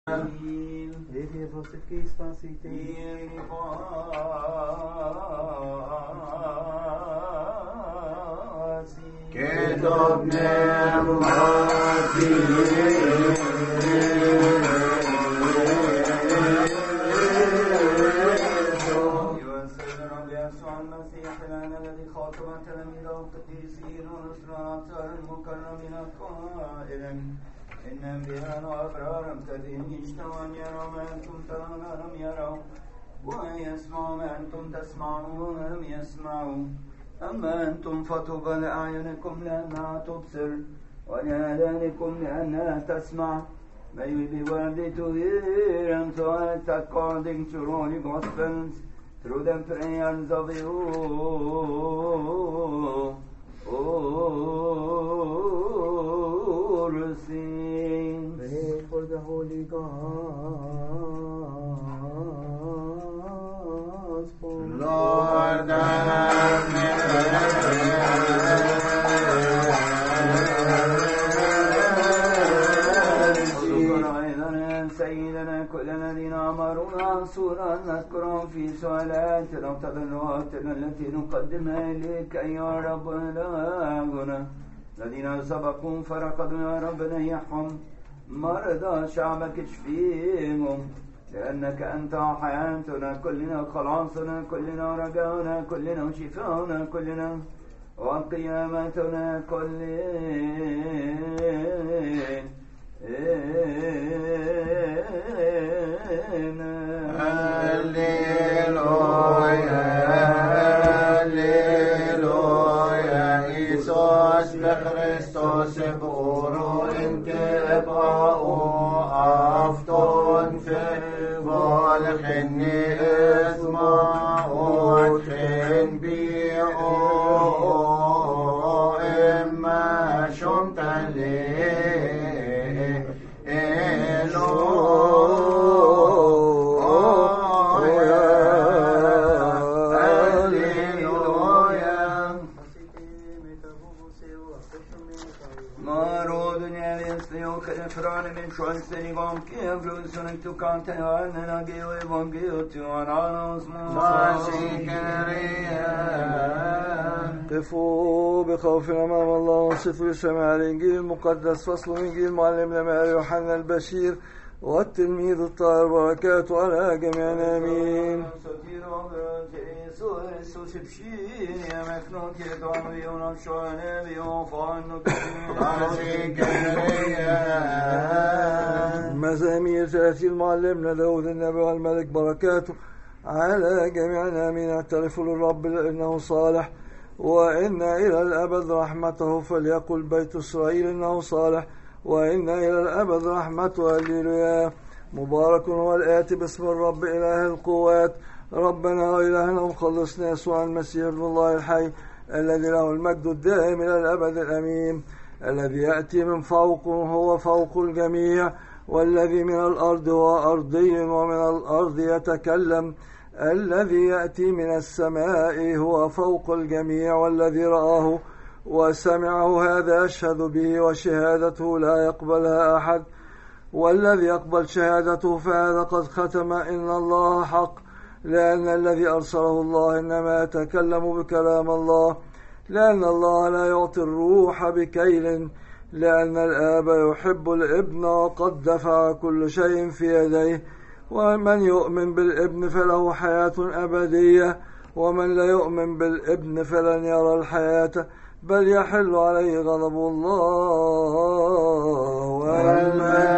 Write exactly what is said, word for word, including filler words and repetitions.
Vedi você que está assim che dobbiamo الذي خاطب تلاميذه القديسين والرسل المكرمين قائلا إن أنبياء وأبرار الذين اجتمعوا أن يروا ما أنتم ترون لم يروا ويسمعوا ما أنتم تسمعون لم يسمعوا أما أنتم فطوبى لأعينكم لأنها تبصر ولآذانكم لأنها تسمع. May we be worthy to hear and to act according to holy gospels through the prayers of you, O saints. Pray for the Holy Gospel. Lord, have سيدنا كل الذين أمرونا صورا نذكرهم في سؤالاتنا وتضرعاتنا التي نقدمها إليك أيها رب إلهنا. الذين سبقوا فرقدوا يا رب نيحهم، مرضى شعبك اشفيهم، لأنك أنت حياتنا كلنا، خلاصنا كلنا، رجاؤنا كلنا، وشفاؤنا كلنا، وقيامتنا كلنا. Alleluia, Alleluia, Iisus Christus boro inte ba'u afton fe volkhenni اسمعوا تنبيعوا إما شمت ليه قفوا بخوف أمام الله وانصتوا لسماع الإنجيل المقدس. فصل إنجيل معلمنا ماري يوحنا البشير والتلميذ الطاهر، بركاته على جميعنا آمين. مزامير ثلاثين معلمنا داود النبي والملك، بركاته على جميعنا آمين. اعترفوا للرب لأنه صالح، وإن إلى الأبد رحمته، فليقل بيت إسرائيل إنه صالح، وإن إلى الأبد رحمته. هللويا. مبارك هو الآتي باسم الرب إله القوات، ربنا وإلهنا ومخلصنا يسوع المسيح ابن الله الحي، الذي له المجد الدائم إلى الأبد الأمين، الذي يأتي من فوق هو فوق الجميع، والذي من الأرض هو أرضي ومن الأرض يتكلم، الذي يأتي من السماء هو فوق الجميع، والذي رآه وسمعه هذا أشهد به، وشهادته لا يقبلها أحد، والذي يقبل شهادته فهذا قد ختم إن الله حق، لأن الذي أرسله الله إنما يتكلم بكلام الله، لأن الله لا يعطي الروح بكيل، لأن الآب يحب الابن وقد دفع كل شيء في يديه، ومن يؤمن بالابن فله حياة أبدية، ومن لا يؤمن بالابن فلن يرى الحياة، بل يحل عليه غضب الله والمجد.